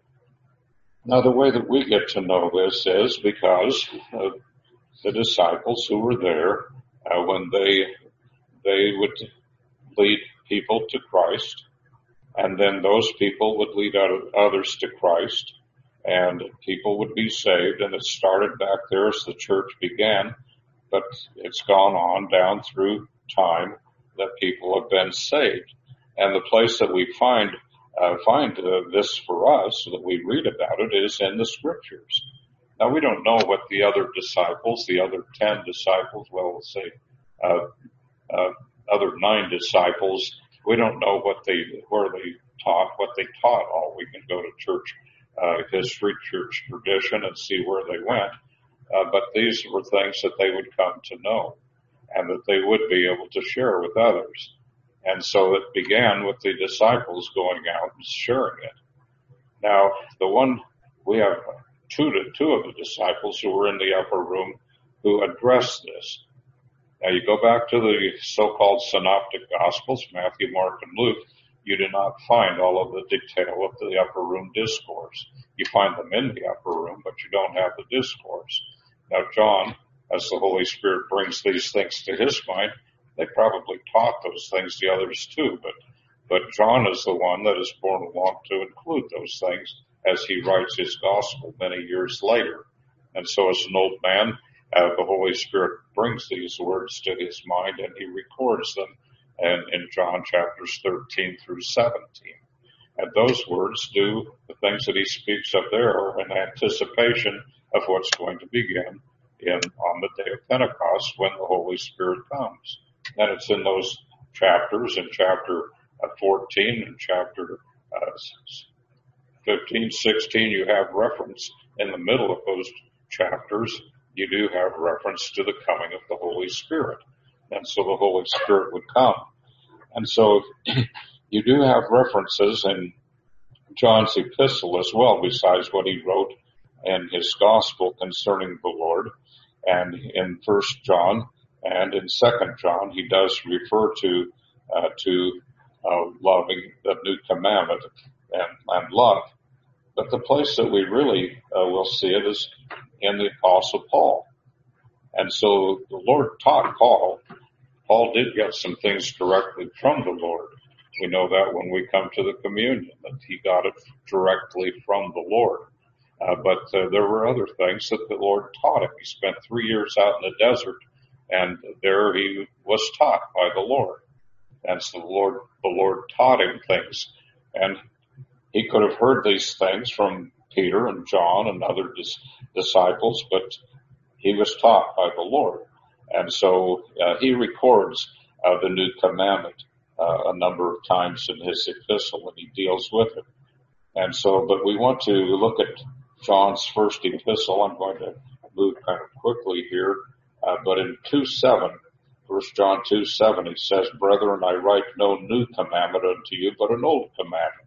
Now the way that we get to know this is because of the disciples who were there uh, when they they would lead people to Christ, and then those people would lead others to Christ, and people would be saved. And it started back there as the church began, but it's gone on down through time that people have been saved. And the place that we find uh, find uh, this for us, so that we read about it, is in the Scriptures. Now, we don't know what the other disciples, the other ten disciples, well, we'll say uh, uh, other nine disciples, we don't know what they, where they taught, what they taught all. We can go to church uh, history, church tradition, and see where they went. Uh, but these were things that they would come to know, and that they would be able to share with others. And so it began with the disciples going out and sharing it. Now, the one, we have two to two of the disciples who were in the upper room who addressed this. Now, you go back to the so-called synoptic gospels, Matthew, Mark, and Luke, you do not find all of the detail of the upper room discourse. You find them in the upper room, but you don't have the discourse. Now, John, as the Holy Spirit brings these things to his mind, they probably taught those things the others too, but, but John is the one that is born along to include those things as he writes his gospel many years later. And so as an old man, Uh, the Holy Spirit brings these words to his mind, and he records them in, in John chapters thirteen through seventeen. And those words do the things that he speaks of there are in anticipation of what's going to begin in on the day of Pentecost when the Holy Spirit comes. And it's in those chapters, in chapter uh, fourteen and chapter uh, fifteen, sixteen, you have reference in the middle of those chapters. You do have reference to the coming of the Holy Spirit. And so the Holy Spirit would come. And so you do have references in John's epistle as well, besides what he wrote in his gospel concerning the Lord. And in First John and in Second John, he does refer to, uh, to, uh, loving the new commandment and, and love. But the place that we really uh, will see it is in the Apostle Paul. And so the Lord taught Paul. Paul did get some things directly from the Lord. We know that when we come to the communion, that he got it directly from the Lord. Uh, but uh, there were other things that the Lord taught him. He spent three years out in the desert, and there he was taught by the Lord. And so the Lord, the Lord taught him things. And he could have heard these things from Peter and John and other dis- disciples, but he was taught by the Lord. And so uh, he records uh, the new commandment uh, a number of times in his epistle, and he deals with it. And so, but we want to look at John's first epistle. I'm going to kind of quickly here, uh, but in two seven, First John two seven, he says, "Brethren, I write no new commandment unto you, but an old commandment."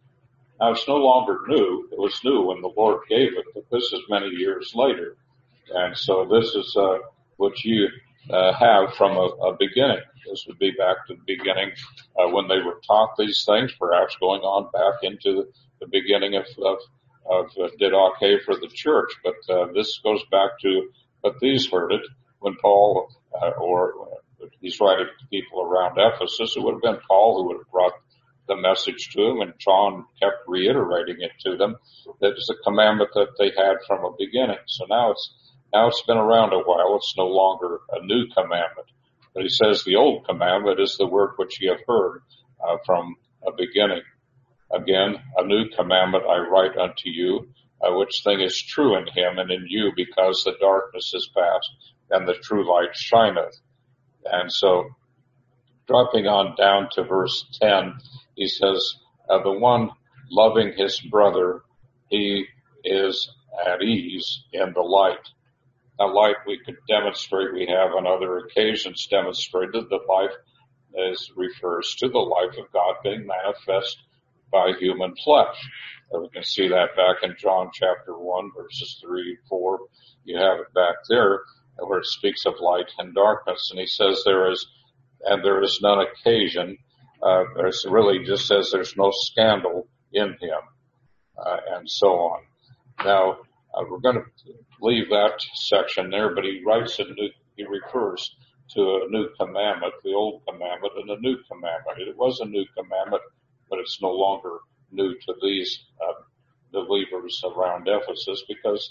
Now, it's no longer new. It was new when the Lord gave it, but this is many years later. And so this is uh, what you uh, have from a, a beginning. This would be back to the beginning uh, when they were taught these things, perhaps going on back into the, the beginning of, of, of uh, Didache for the church. But uh, this goes back to, but these heard it when Paul, uh, or uh, he's writing to people around Ephesus. It would have been Paul who would have brought the message to them, and John kept reiterating it to them. That is a commandment that they had from a beginning. So now it's now it's been around a while. It's no longer a new commandment. But he says the old commandment is the word which ye have heard uh, from a beginning. Again, a new commandment I write unto you, uh, which thing is true in him and in you, because the darkness is past and the true light shineth. And so, dropping on down to verse ten, he says, uh, the one loving his brother, he is at ease in the light. Now, light we could demonstrate, we have on other occasions demonstrated that life is, refers to the life of God being manifest by human flesh. Uh, we can see that back in John chapter one, verses three, four. You have it back there where it speaks of light and darkness. And he says there is, and there is none occasion. Uh, there's really just says there's no scandal in him, uh, and so on. Now, uh, we're going to leave that section there, but he writes a new, he refers to a new commandment, the old commandment and a new commandment. It was a new commandment, but it's no longer new to these uh, believers around Ephesus, because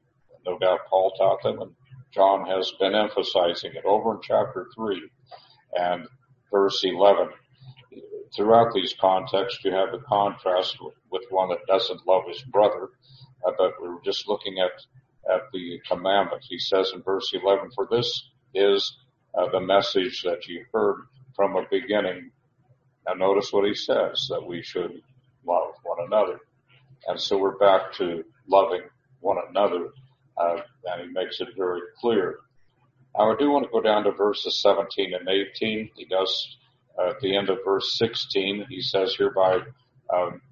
no doubt Paul taught them, and John has been emphasizing it over in chapter three and verse eleven. Throughout these contexts, you have the contrast with, with one that doesn't love his brother, uh, but we're just looking at, at the commandment. He says in verse eleven, "For this is uh, the message that you heard from a beginning." Now notice what he says, that we should love one another. And so we're back to loving one another, uh, and he makes it very clear. Now I do want to go down to verses seventeen and eighteen. He does Uh, at the end of verse sixteen, he says, "Hereby um,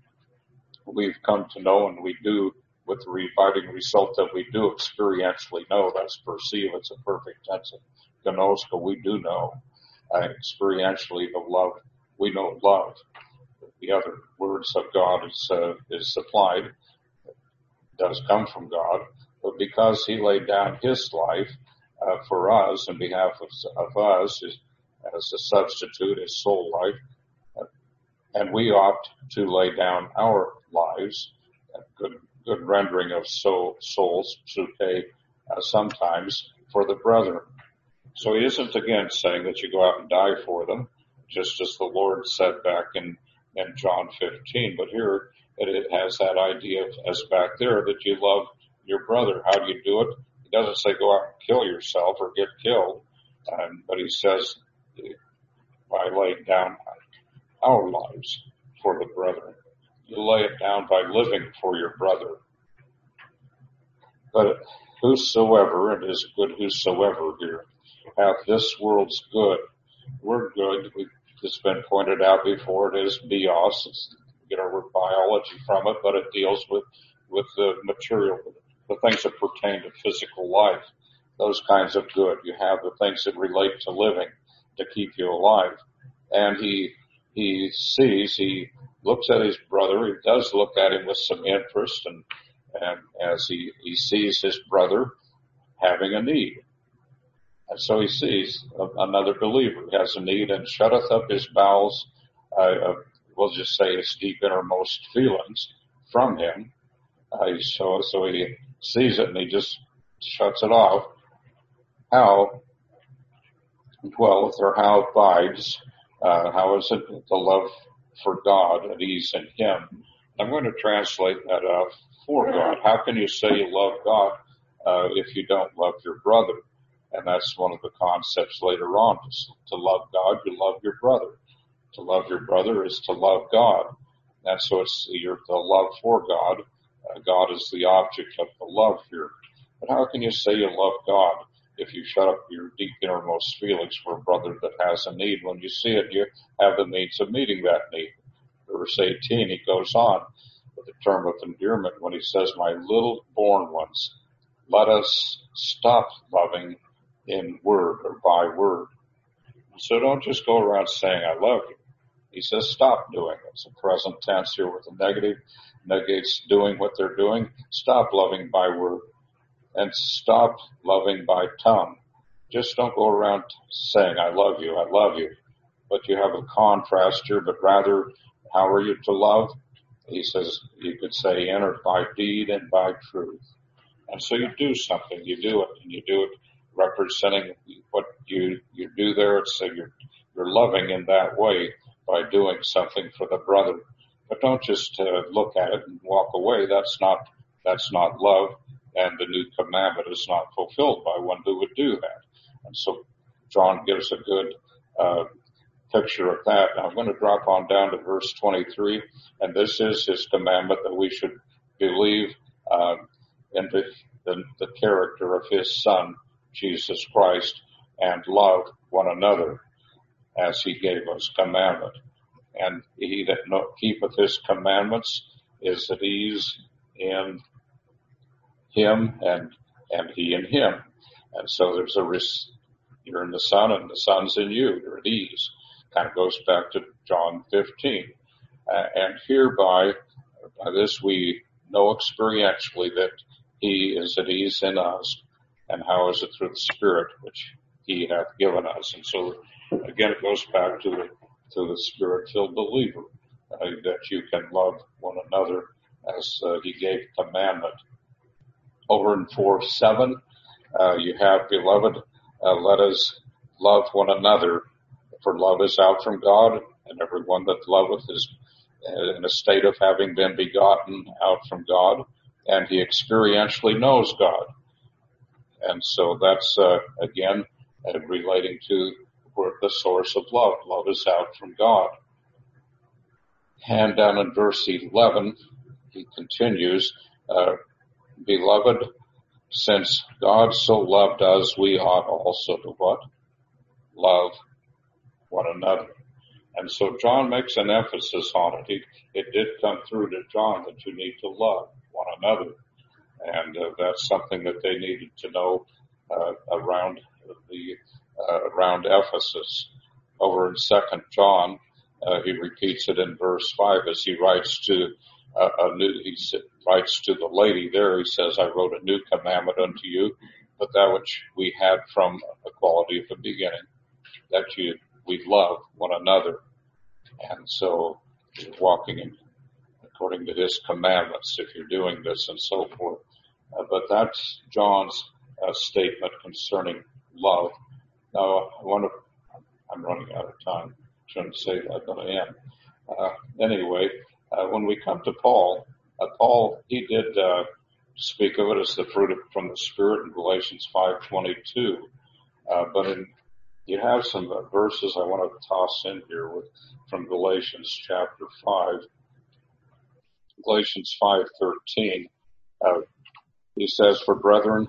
we've come to know, and we do, with the abiding result that we do experientially know." That's perceive. It's a perfect tense of gnosko. We do know uh, experientially the love. We know love. The other words of God is uh, is supplied. It does come from God, but because He laid down His life uh, for us in behalf of, of us, is as a substitute, his soul life, and we ought to lay down our lives. Good, good rendering of soul, souls, psuke, uh, sometimes for the brethren. So he isn't again saying that you go out and die for them, just as the Lord said back in, in John fifteen. But here it, it has that idea of, as back there, that you love your brother. How do you do it? He doesn't say go out and kill yourself or get killed, um, but he says by laying down our lives for the brethren. You lay it down by living for your brother. But whosoever, it is good whosoever here, hath this world's good. We're good. We, it's been pointed out before. It is bios. It's, we get our word biology from it, but it deals with, with the material, the things that pertain to physical life. Those kinds of good. You have the things that relate to living, to keep you alive. And he, he sees, he looks at his brother, he does look at him with some interest, and, and as he, he sees his brother having a need. And so he sees another believer who has a need and shutteth up his bowels, uh, we'll just say his deep innermost feelings from him. Uh, so, so he sees it and he just shuts it off. How dwelleth or how abides, uh, how is it the love for God at ease in him? I'm going to translate that out for God. How can you say you love God uh, if you don't love your brother? And that's one of the concepts later on. To love God, you love your brother. To love your brother is to love God. And so it's your, the love for God. Uh, God is the object of the love here. But how can you say you love God if you shut up your deep innermost feelings for a brother that has a need? When you see it, you have the means of meeting that need. Verse eighteen, he goes on with the term of endearment when he says, my little born ones, let us stop loving in word or by word. So don't just go around saying, I love you. He says, stop doing it. It's a present tense here with the negative, negates doing what they're doing. Stop loving by word and stop loving by tongue. Just don't go around saying, I love you, I love you. But you have a contrast here, but rather, how are you to love? He says, you could say, enter by deed and by truth. And so you do something, you do it, and you do it representing what you, you do there. It's so you're, you're loving in that way by doing something for the brother. But don't just uh, look at it and walk away. That's not, that's not love. And the new commandment is not fulfilled by one who would do that. And so John gives a good, uh, picture of that. Now I'm going to drop on down to verse twenty-three. And this is his commandment that we should believe, uh, in the, the, the character of his Son, Jesus Christ, and love one another as he gave us commandment. And he that no, keepeth his commandments is at ease in him and, and he in him. And so there's a risk. You're in the Son and the Son's in you. You're at ease. Kind of goes back to John fifteen. Uh, and hereby, by this we know experientially that he is at ease in us. And how is it? Through the Spirit which he hath given us. And so again, it goes back to the, to the Spirit-filled believer, uh, that you can love one another as uh, he gave commandment. Over in four seven, uh, you have, beloved, uh, let us love one another, for love is out from God, and everyone that loveth is in a state of having been begotten out from God, and he experientially knows God. And so that's, uh, again, uh, relating to the source of love. Love is out from God. And down in verse eleven, he continues, uh, beloved, since God so loved us, we ought also to what? Love one another. And so John makes an emphasis on it. He, it did come through to John that you need to love one another. And uh, that's something that they needed to know uh, around the uh, around Ephesus. Over in Second John, uh, he repeats it in verse five as he writes to uh, a new. He writes to the lady there. He says, "I wrote a new commandment unto you, but that which we had from equality at the beginning, that you we love one another." And so, you're walking in according to his commandments if you're doing this and so forth. Uh, but that's John's uh, statement concerning love. Now, I want to, I'm running out of time. I shouldn't say that, but I am. Uh, anyway, uh, when we come to Paul, uh, Paul, he did uh, speak of it as the fruit of, from the Spirit in Galatians five twenty-two. Uh, but in, you have some uh, verses I want to toss in here with from Galatians chapter five. Galatians five thirteen. Uh, he says, "For brethren,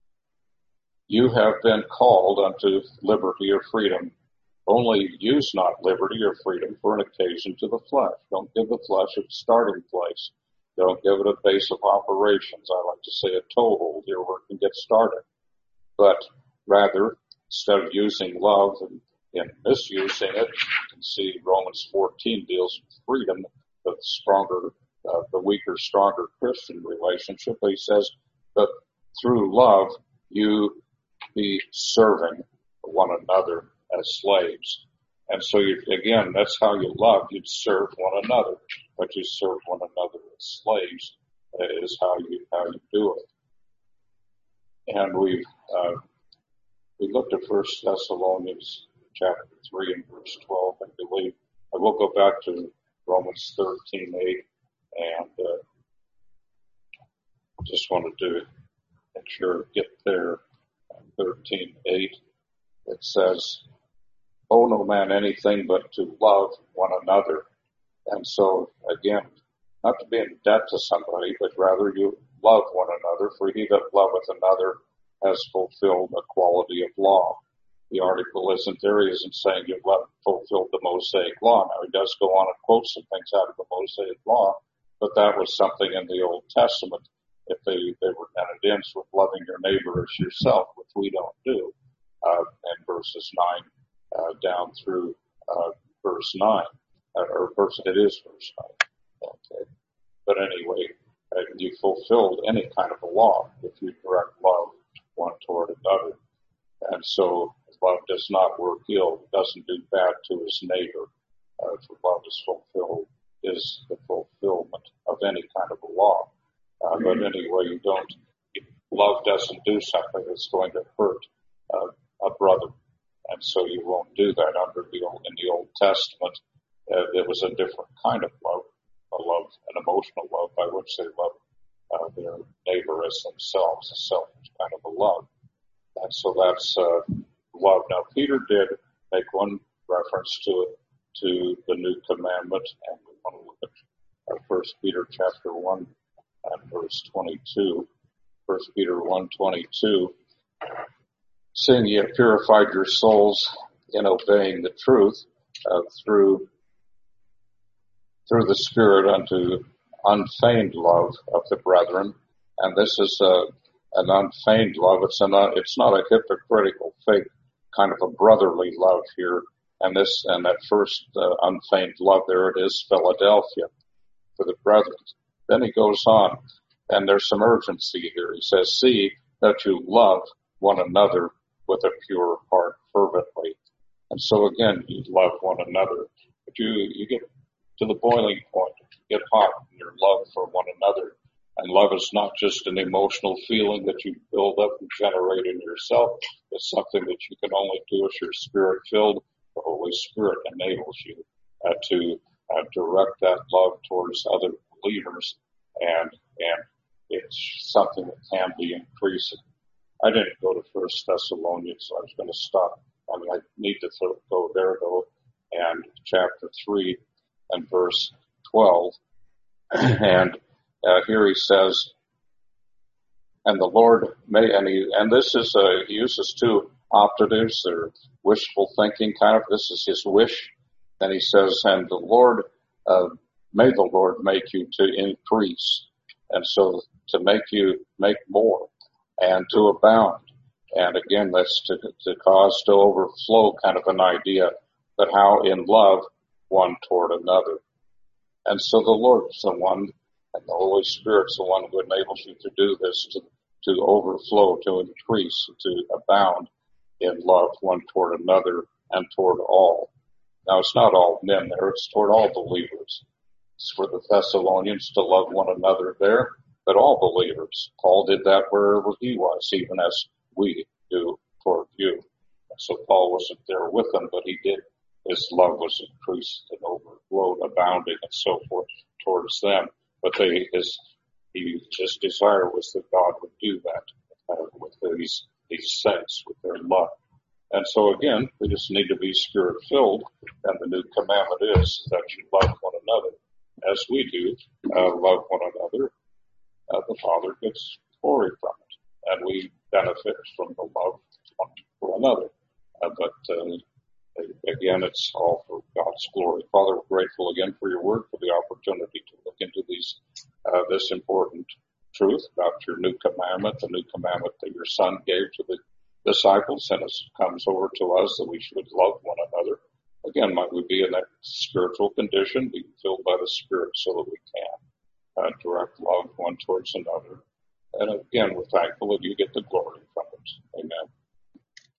you have been called unto liberty or freedom. Only use not liberty or freedom for an occasion to the flesh." Don't give the flesh a starting place. Don't give it a base of operations. I like to say a toehold here where it can get started. But rather, instead of using love and, and misusing it, you can see Romans fourteen deals with freedom, the stronger, uh, the weaker, stronger Christian relationship. He says, but through love, you be serving one another as slaves. And so you, again, that's how you love. You'd serve one another, but you serve one another as slaves is how you, how you do it. And we've, uh, we looked at First Thessalonians chapter three and verse twelve, I believe. I will go back to Romans thirteen eight, and uh, just wanted to make sure get there. thirteen eight, it says, "Owe no man anything but to love one another." And so, again, not to be in debt to somebody, but rather you love one another, for he that loveth another has fulfilled a quality of law. The article isn't there. He isn't saying you've fulfilled the Mosaic law. Now, he does go on and quote some things out of the Mosaic law, but that was something in the Old Testament. If they, they were, and it ends with loving your neighbor as yourself, which we don't do, uh, in verses nine, uh, down through, uh, verse nine, uh, or verse, it is verse nine. Okay. But anyway, uh, you fulfilled any kind of a law if you direct love one toward another. And so love does not work ill, doesn't do bad to his neighbor. Uh, for love is fulfilled, is the fulfillment of any kind of a law. Uh, but anyway, you don't, love doesn't do something that's going to hurt uh, a brother. And so you won't do that under the old, in the Old Testament. Uh, it was a different kind of love, a love, an emotional love by which they love uh, their neighbor as themselves, a selfish kind of a love. And so that's uh, love. Now, Peter did make one reference to it, to the new commandment, and we want to look at uh, First Peter chapter one and verse twenty-two. First Peter one twenty-two, seeing ye have purified your souls in obeying the truth uh, through through the Spirit unto unfeigned love of the brethren, and this is a an unfeigned love. It's an it's not a hypocritical, fake kind of a brotherly love here. And this and that first uh, unfeigned love, there it is, Philadelphia, for the brethren. Then he goes on, and there's some urgency here. He says, "See that you love one another with a pure heart fervently." And so again, you love one another, but you you get to the boiling point, you get hot in your love for one another. And love is not just an emotional feeling that you build up and generate in yourself. It's something that you can only do if you're spirit-filled. The Holy Spirit enables you uh, to uh, direct that love towards other believers, and and it's something that can be increasing. I didn't go to First Thessalonians, so I was going to stop. I mean, I need to th- go there, though, and chapter three and verse twelve. And Uh, here he says, and the Lord may, and he, and this is, uh, he uses two optatives or wishful thinking kind of, this is his wish. Then he says, and the Lord, uh, may the Lord make you to increase. And so to make you make more and to abound. And again, that's to, to cause to overflow kind of an idea, but how in love one toward another. And so the Lord's the one, and the Holy Spirit's the one who enables you to do this, to, to overflow, to increase, to abound in love one toward another and toward all. Now, it's not all men there, it's toward all believers. It's for the Thessalonians to love one another there, but all believers. Paul did that wherever he was, even as we do toward you. And so Paul wasn't there with them, but he did. His love was increased and overflowed, abounding, and so forth towards them. But they, his, he, his desire was that God would do that uh, with these, these saints, with their love. And so again, we just need to be spirit-filled, and the new commandment is that you love one another as we do, uh, love one another. Uh, the Father gets glory from it, and we benefit from the love one for another. Uh, but uh, again, it's all for God's glory. Father, we're grateful again for your word, for the opportunity to look into these, uh, this important truth about your new commandment, the new commandment that your Son gave to the disciples, and it comes over to us that we should love one another. Again, might we be in that spiritual condition, be filled by the Spirit so that we can uh, direct love one towards another. And again, we're thankful that you get the glory